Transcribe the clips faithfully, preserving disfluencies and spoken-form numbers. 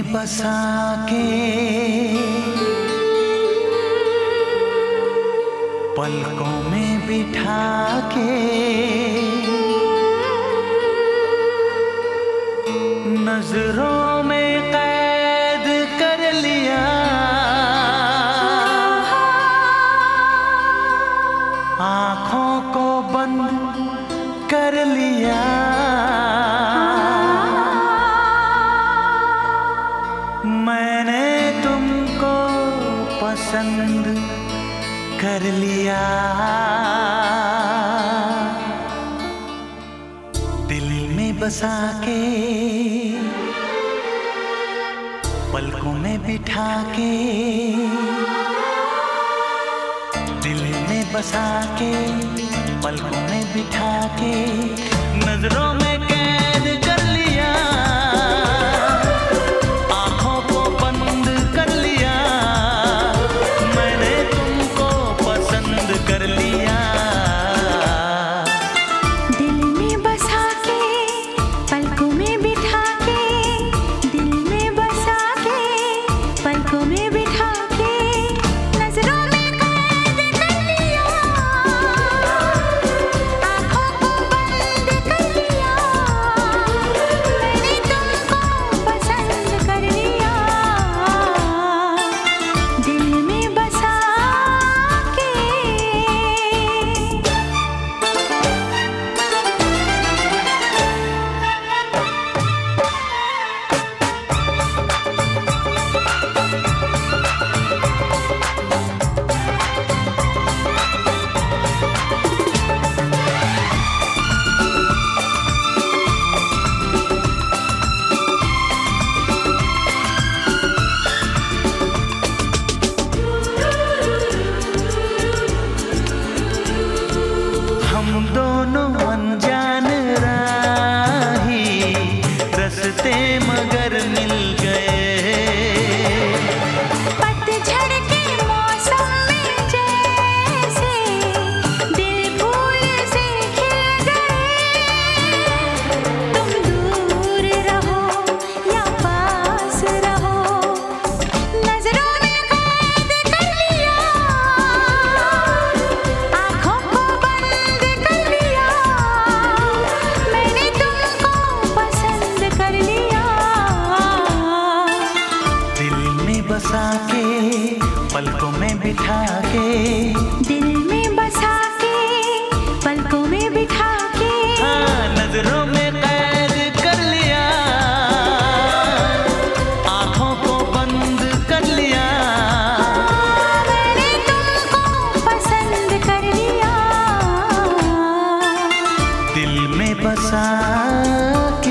बसा के पलकों में बिठा के नजरों में कैद कर लिया, आँखों को बंद कर लिया। मैंने तुमको पसंद कर लिया, दिल में बसा के पलकों में बिठा के, दिल में बसा के पलकों में बिठा के नजरों में कैद कर लिया, आँखों को बंद कर लिया। मैंने तुमको पसंद कर लिया, दिल में बसा के पलकों में बिठा के, दिल में बसा के पलकों में बिठा के नजरों में कैद कर लिया, आँखों को बंद कर लिया। मैंने तुमको पसंद कर लिया, दिल में बसा के। हम दोनों अनजान राही रस्ते मगर मिल गए। पतझड़ के मौसम में जैसे दिल फूल से खिल गए। तुम दूर रहो या पास रहो, नजरों में कैद कर लिया, आँखों को बंद कर लिया। मैंने तुमको पसंद कर लिया, दिल में बसा के पलकों में बिठा के, दिल में बसा के पलकों में बिठा के हाँ, नजरों में कैद कर लिया, आँखों को बंद कर लिया। मैंने तुमको पसंद कर लिया, दिल में बसा के।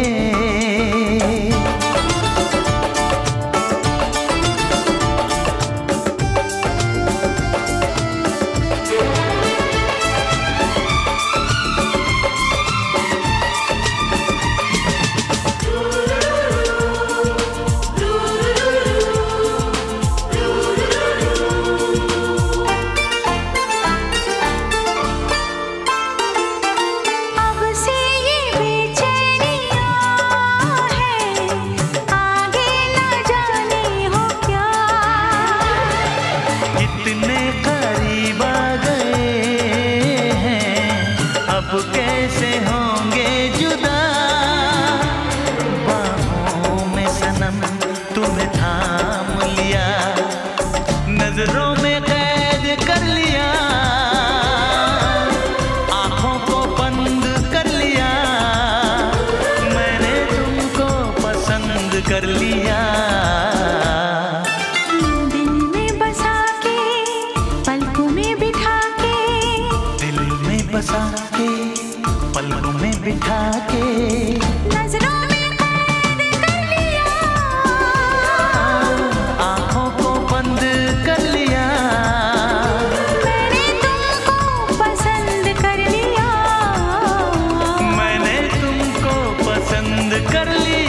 अब से ये बेचैनियाँ है, आगे न जाने हो क्या। इतने करीब आ गए हैं, अब कैसे होंगे जुदा। बाहों में सनम तुम्हें थाम लिया, नजरों में कैद कर लिया, आँखों को बंद कर लिया। मैंने तुमको पसंद कर लिया, दिल में बसा के पलकों में बिठा के, दिल में बसा के पलकों में बिठा के नजरों में कैद कर लिया, आँखों को बंद कर लिया। मैंने तुमको पसंद कर लिया, मैंने तुमको पसंद कर लिया।